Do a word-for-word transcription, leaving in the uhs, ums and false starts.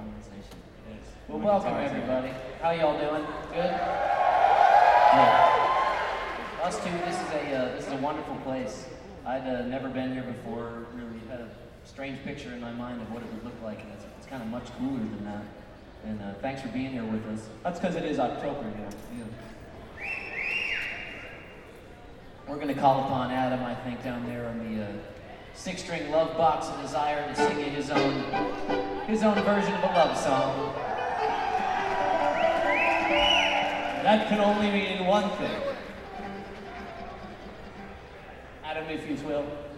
conversation. It is. Well, We welcome can talk to you. everybody. How y'all doing? Good? Good. Us too, this is a, uh, this is a wonderful place. I'd uh, never been here before, really had a strange picture in my mind of what it would look like, and it's, it's kind of much cooler than that. And uh, thanks for being here with us. That's because it is October, you know. Yeah. We're going to call upon Adam, I think, down there on the uh, six-string love box of desire to sing you his own, his own version of a love song. That can only mean one thing. Adam, if you will.